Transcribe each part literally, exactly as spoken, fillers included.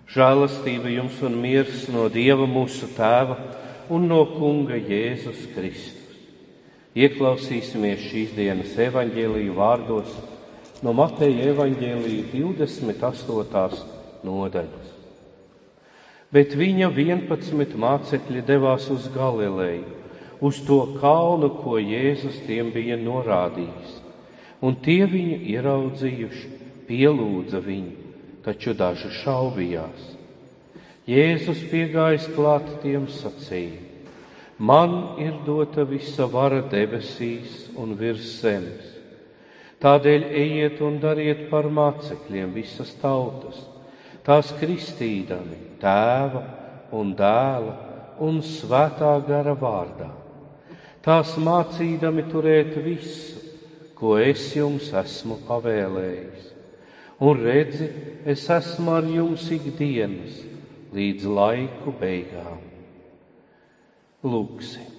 Žēlastība jums un miers no Dieva mūsu Tēva un no Kunga Jēzus Kristus. Ieklausīsimies šīs dienas evaņģēliju vārdos no Mateja evaņģēlija divdesmit astotās nodaļas. Bet viņa vienpadsmit mācekļi devās uz Galileju, uz to kalnu, ko Jēzus tiem bija norādījis. Un tie viņu ieraudzījuši, pielūdza viņu, taču daži šaubījās. Jēzus piegājis klāt tiem sacīja: Man ir dota visa vara debesīs un virs zemes. Tādēļ ejiet un dariet par mācekļiem visas tautas, tās kristīdami Tēva un Dēla un Svētā gara vārdā, tās mācīdami turēt visu, ko es jums esmu pavēlējis. Un redzi, es esmu ar jums ikdienas līdz laiku beigām. Lūgsim.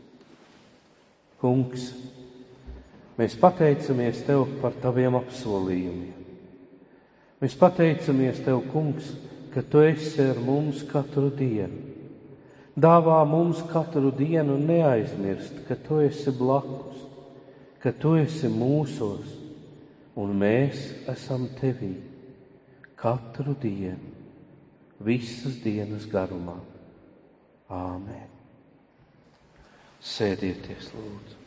Kungs, mēs pateicamies Tev par Taviem apsolījumiem. Mēs pateicamies Tev, Kungs, ka Tu esi ar mums katru dienu. Dāvā mums katru dienu neaizmirst, ka Tu esi blakus, ka Tu esi mūsos, un mēs esam Tevī katru dienu, visas dienas garumā. Āmen. Sēdieties, lūdzu.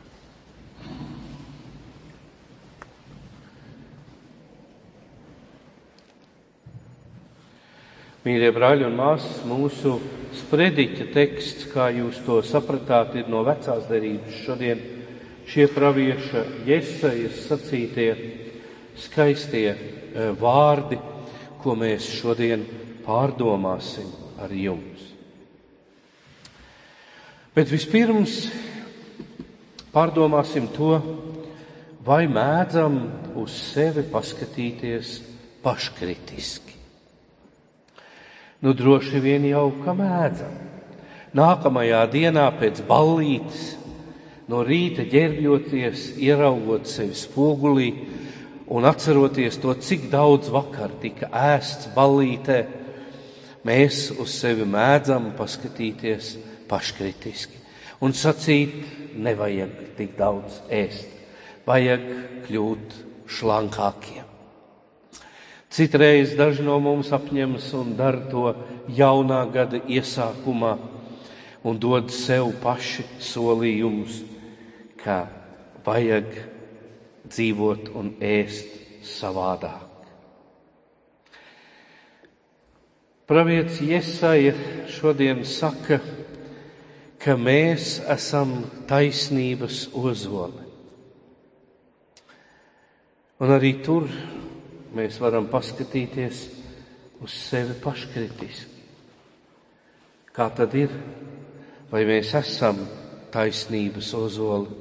Mīļie brāļi un māsas, mūsu sprediķa teksts, kā jūs to sapratāt, ir no Vecās derības šodien. Šie pravieša Jesajas sacītie skaistie vārdi, ko mēs šodien pārdomāsim ar jums. Bet vispirms pārdomāsim to, vai mēdzam uz sevi paskatīties paškritiski. Nu, droši vien jau, ka mēdzam. Nākamajā dienā pēc ballītes, no rīta ģērbjoties, ieraugot sevi spogulī un atceroties to, cik daudz vakar tika ēsts ballītē, mēs uz sevi mēdzam paskatīties paškritiski un sacīt, nevajag tik daudz ēst, vajag kļūt šlankākiem. Citreiz daži no mums apņemas un dara to jaunā gada iesākumā un dod sev paši solījumus, ka vajag dzīvot un ēst savādāk. Pravietis Jesaja šodien saka, ka mēs esam taisnības ozole. Un arī tur mēs varam paskatīties uz sevi paškritiski. Kā tad ir? Vai mēs esam taisnības ozoli?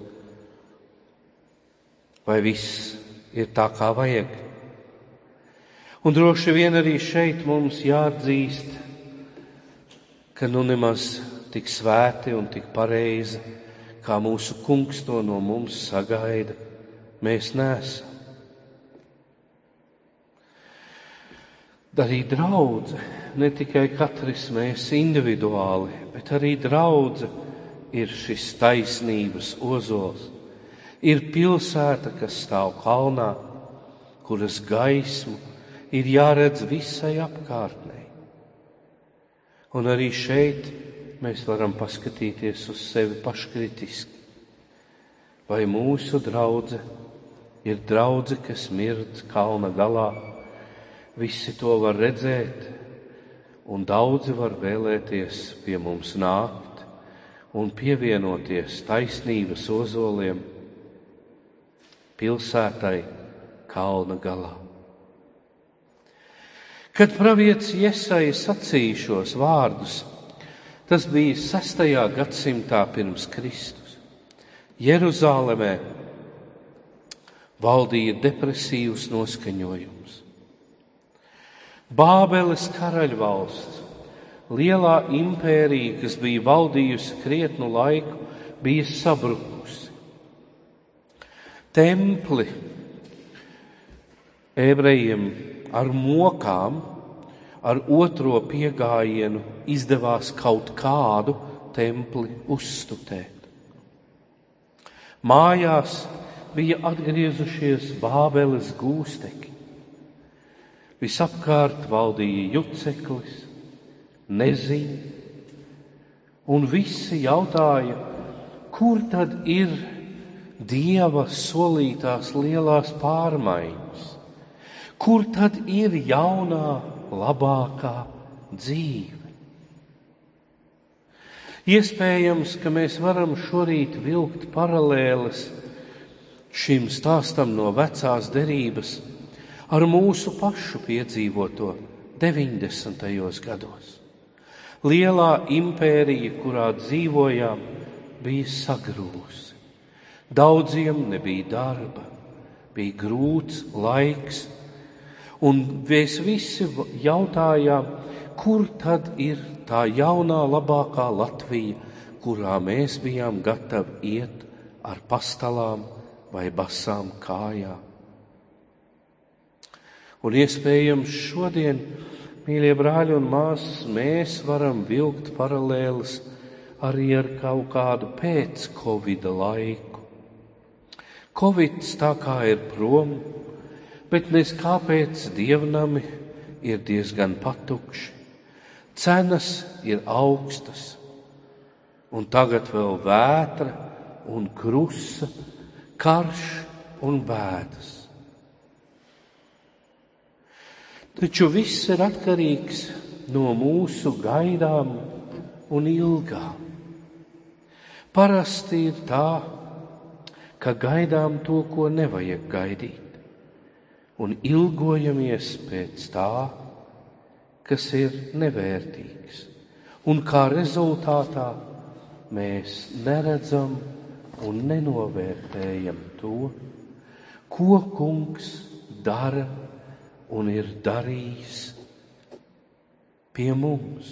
Vai viss ir tā, kā vajag? Un droši vien arī šeit mums jāatzīst, ka nu nemaz tik svēti un tik pareizi, kā mūsu Kungs to no mums sagaida, mēs neesam. Arī draudze, ne tikai katrs mēs individuāli, bet arī draudze ir šis taisnības ozols. Ir pilsēta, kas stāv kalnā, kuras gaismu ir jāredz visai apkārtnei. Un arī šeit mēs varam paskatīties uz sevi paškritiski. Vai mūsu draudze ir draudze, kas mirdz kalna galā? Visi to var redzēt, un daudzi var vēlēties pie mums nākt un pievienoties taisnības ozoliem pilsētai kalna galā. Kad pravietis Jesaja sacīja šos vārdus, tas bija sestajā gadsimtā pirms Kristus. Jeruzālemē valdīja depresīvs noskaņojums. Bābeles karaļvalsts, lielā impērija, kas bija valdījusi krietnu laiku, bija sabrukusi. Templi ebrejiem ar mokām ar otro piegājienu izdevās kaut kādu templi uzstutēt. Mājās bija atgriezušies Bābeles gūstekņi. Visapkārt valdīja juceklis, neziņa, un visi jautāja, kur tad ir Dieva solītās lielās pārmaiņas, kur tad ir jaunā, labākā dzīve. Iespējams, ka mēs varam šorīt vilkt paralēles šim stāstam no vecās derības ar mūsu pašu piedzīvoto deviņdesmitajos gados. Lielā impērija, kurā dzīvojām, bija sagrūsi. Daudziem nebija darba, bija grūts laiks, un mēs visi jautājām, kur tad ir tā jaunā, labākā Latvija, kurā mēs bijām gatavi iet ar pastalām vai basām kājām. Un iespējams šodien, mīļie brāļi un māsas, mēs varam vilkt paralēles arī ar kaut kādu pēc Covida laiku. Covids tā kā ir prom, bet nes kāpēc dievnami ir diezgan patukši. Cenas ir augstas, un tagad vēl vētra un krusa, karš un bēdas. Taču viss ir atkarīgs no mūsu gaidām un ilgām. Parasti ir tā, ka gaidām to, ko nevajag gaidīt, un ilgojamies pēc tā, kas ir nevērtīgs, un kā rezultātā mēs neredzam un nenovērtējam to, ko Kungs dara un ir darījis pie mums.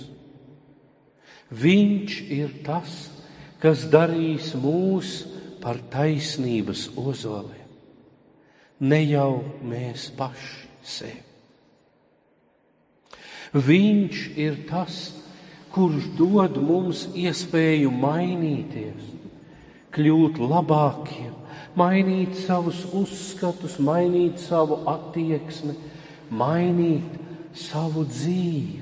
Viņš ir tas, kas darīs mūs par taisnības ozoliem, ne jau mēs paši sevi. Viņš ir tas, kurš dod mums iespēju mainīties, kļūt labākiem, mainīt savus uzskatus, mainīt savu attieksmi, mainīt savu dzīvi.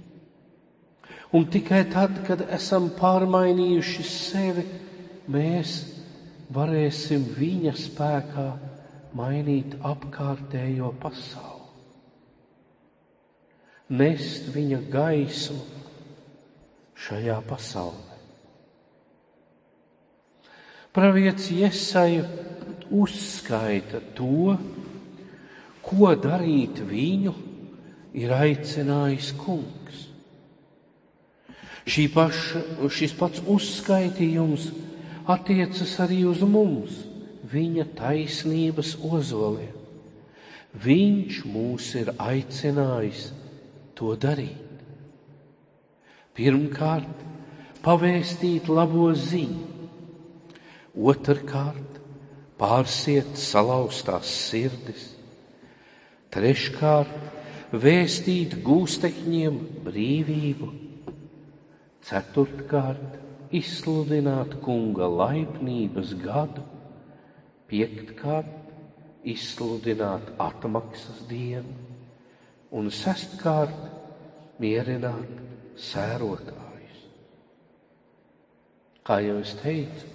Un tikai tad, kad esam pārmainījuši sevi, mēs varēsim viņa spēkā mainīt apkārtējo pasauli, nest viņa gaismu šajā pasaulē. Pravietis Jesaja uzskaita to, ko darīt viņu ir aicinājis Kungs. Šī paša, šis pats uzskaitījums attiecas arī uz mums, viņa taisnības ozoliem. Viņš mūs ir aicinājis to darīt. Pirmkārt, pavēstīt labo ziņu. Otrkārt, pārsiet salauztās sirdis. Treškārt, vēstīt gūstekņiem brīvību. Ceturtkārt, izsludināt Kunga laipnības gadu. Piektkārt, izsludināt atmaksas dienu. Un sestkārt, mierināt sērotājus. Kā jau es teicu,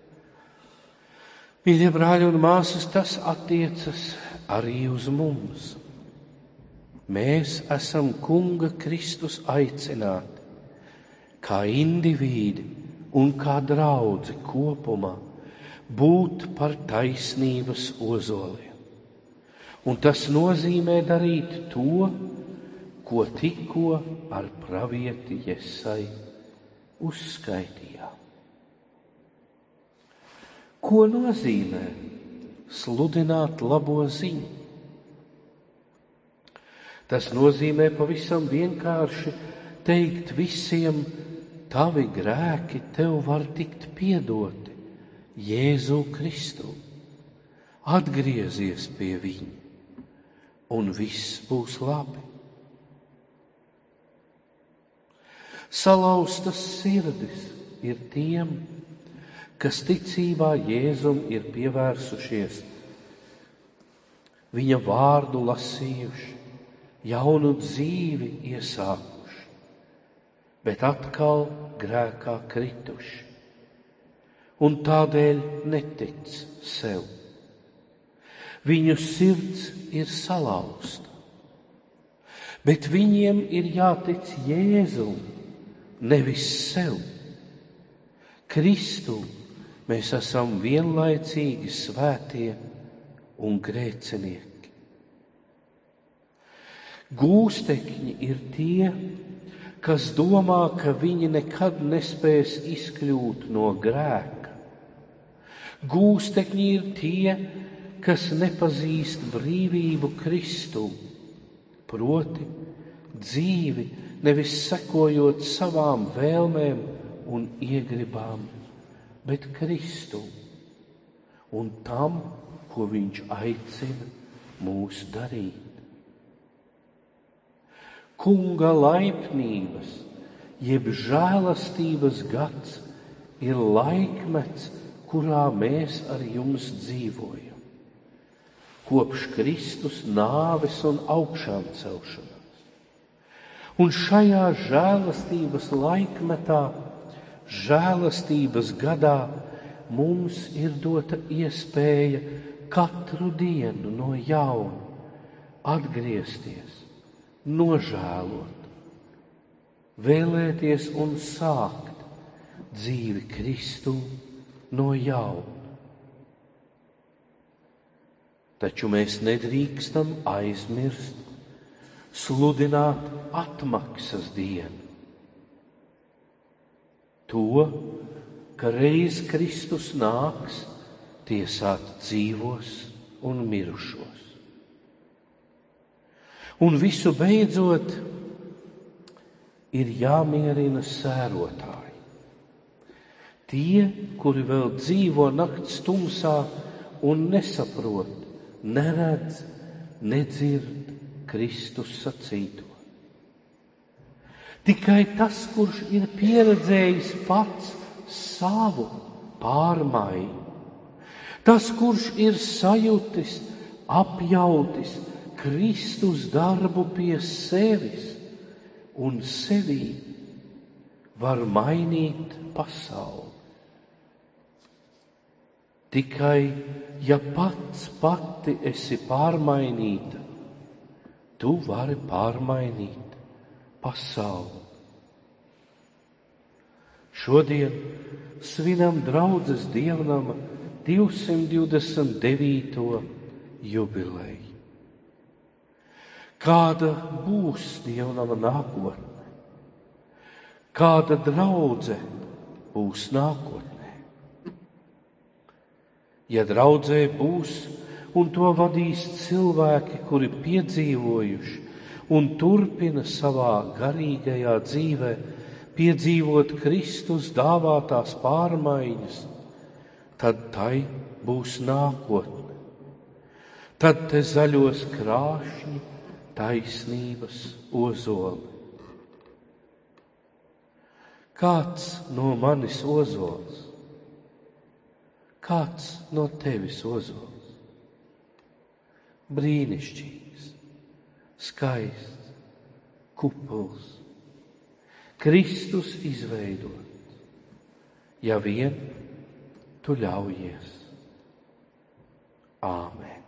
mīļie brāļi un māsas, tas attiecas arī uz mums. Mēs esam Kunga Kristus aicināti, kā indivīdi un kā draudze kopumā, būt par taisnības ozoliem. Un tas nozīmē darīt to, ko tikko ar pravieti Jesai uzskaitījām. Ko nozīmē sludināt labo ziņu? Tas nozīmē pavisam vienkārši teikt visiem, tavi grēki tev var tikt piedoti Jēzu Kristu. Atgriezies pie viņa, un viss būs labi. Salauztas sirdis ir tiem, kas ticībā Jēzum ir pievērsušies, viņa vārdu lasījuši, jaunu dzīvi iesākuši, bet atkal grēkā krituši, un tādēļ netic sev. Viņu sirds ir salauzta, bet viņiem ir jātic Jēzum, nevis sev. Kristu mēs esam vienlaicīgi svētie un grēcinieki. Gūstekņi ir tie, kas domā, ka viņi nekad nespēs izkļūt no grēka. Gūstekņi ir tie, kas nepazīst brīvību Kristu, proti dzīvi nevis sekojot savām vēlmēm un iegribām, bet Kristu un tam, ko viņš aicina mūs darīt. Kunga laipnības, jeb žēlastības gads ir laikmets, kurā mēs ar jums dzīvojam. Kopš Kristus nāves un augšām celšanās. Un šajā žēlastības laikmetā, žēlastības gadā mums ir dota iespēja katru dienu no jauna atgriezties, nožēlot, vēlēties un sākt dzīvi Kristu no jauna. Taču mēs nedrīkstam aizmirst sludināt atmaksas dienu. To, ka reiz Kristus nāks tiesāt dzīvos un mirušos. Un visu beidzot ir jāmierina sērotāji. Tie, kuri vēl dzīvo nakts tumsā un nesaprot, neredz, nedzird Kristus sacīto. Tikai tas, kurš ir pieredzējis pats savu pārmaiņu, tas, kurš ir sajutis, apjautis Kristus darbu pie sevis un sevī, var mainīt pasauli. Tikai, ja pats pati esi pārmainīta, tu vari pārmainīt pasauli. Šodien svinam draudzes dievnama divsimt divdesmit devīto jubileju. Kāda būs dievnama nākotne? Kāda draudze būs nākotnē? Ja draudzē būs un to vadīs cilvēki, kuri piedzīvojuši un turpina savā garīgajā dzīvē piedzīvot Kristus dāvātās pārmaiņas, tad tai būs nākotne. Tad te zaļos krāšņi taisnības ozoli. Kāds no manis ozols? Kāds no tevis ozols? Brīnišķīgs, skaists, kupuls, Kristus izveidot, ja vien tu ļaujies. Āmen.